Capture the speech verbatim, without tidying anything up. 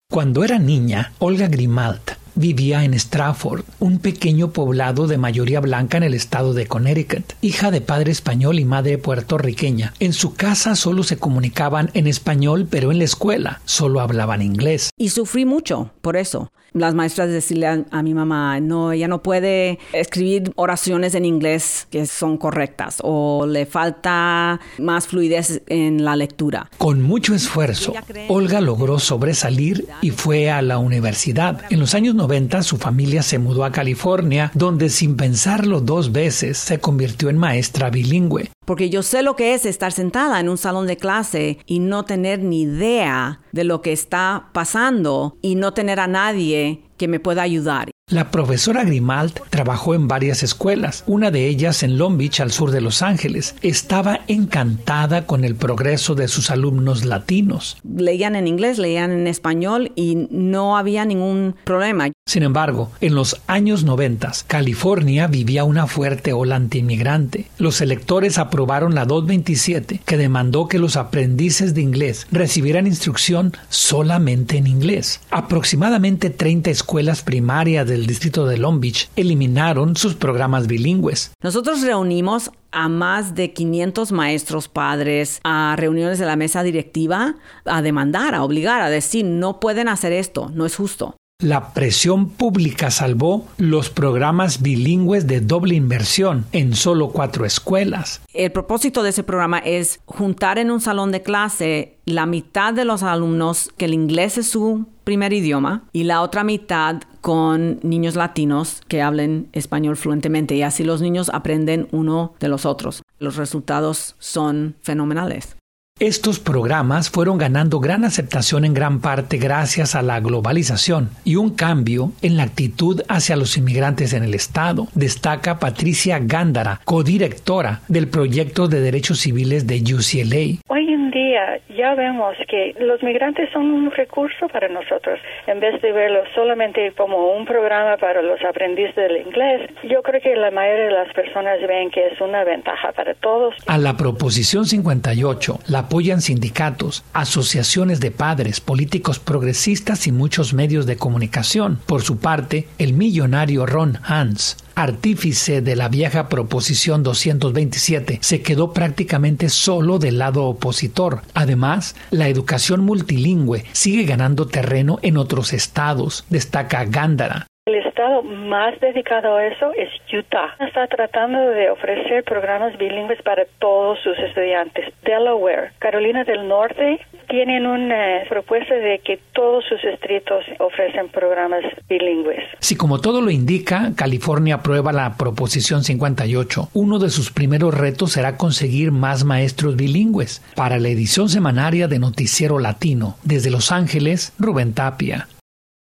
Cuando era niña, Olga Grimalt vivía en Stratford, un pequeño poblado de mayoría blanca en el estado de Connecticut. Hija de padre español y madre puertorriqueña, en su casa solo se comunicaban en español, pero en la escuela solo hablaban inglés. Y sufrí mucho por eso. Las maestras decían a, a mi mamá, no, ella no puede escribir oraciones en inglés que son correctas o le falta más fluidez en la lectura. Con mucho esfuerzo, Olga logró sobresalir y fue a la universidad. En los años noventa, su familia se mudó a California, donde sin pensarlo dos veces se convirtió en maestra bilingüe. Porque yo sé lo que es estar sentada en un salón de clase y no tener ni idea de lo que está pasando y no tener a nadie que me pueda ayudar. La profesora Grimalt trabajó en varias escuelas, una de ellas en Long Beach, al sur de Los Ángeles. Estaba encantada con el progreso de sus alumnos latinos. Leían en inglés, leían en español y no había ningún problema. Sin embargo, en los años noventa, California vivía una fuerte ola antiinmigrante. Los electores aprobaron la dos veintisiete, que demandó que los aprendices de inglés recibieran instrucción solamente en inglés. Aproximadamente treinta escuelas primarias del distrito de Long Beach eliminaron sus programas bilingües. Nosotros reunimos a más de quinientos maestros padres a reuniones de la mesa directiva a demandar, a obligar, a decir, no pueden hacer esto, no es justo. La presión pública salvó los programas bilingües de doble inversión en solo cuatro escuelas. El propósito de ese programa es juntar en un salón de clase la mitad de los alumnos que el inglés es su primer idioma y la otra mitad con niños latinos que hablen español fluentemente, y así los niños aprenden uno de los otros. Los resultados son fenomenales. Estos programas fueron ganando gran aceptación en gran parte gracias a la globalización y un cambio en la actitud hacia los inmigrantes en el estado, destaca Patricia Gándara, codirectora del proyecto de derechos civiles de U C L A. Hoy en día ya vemos que los migrantes son un recurso para nosotros. En vez de verlo solamente como un programa para los aprendices del inglés, yo creo que la mayoría de las personas ven que es una ventaja para todos. A la Proposición cincuenta y ocho la apoyan sindicatos, asociaciones de padres, políticos progresistas y muchos medios de comunicación. Por su parte, el millonario Ron Hans, artífice de la vieja Proposición doscientos veintisiete, se quedó prácticamente solo del lado opositor. Además, la educación multilingüe sigue ganando terreno en otros estados, destaca Gándara. El estado más dedicado a eso es Utah. Está tratando de ofrecer programas bilingües para todos sus estudiantes. Delaware, Carolina del Norte tienen una propuesta de que todos sus distritos ofrecen programas bilingües. Si como todo lo indica, California aprueba la Proposición cincuenta y ocho, uno de sus primeros retos será conseguir más maestros bilingües. Para la edición semanaria de Noticiero Latino, desde Los Ángeles, Rubén Tapia.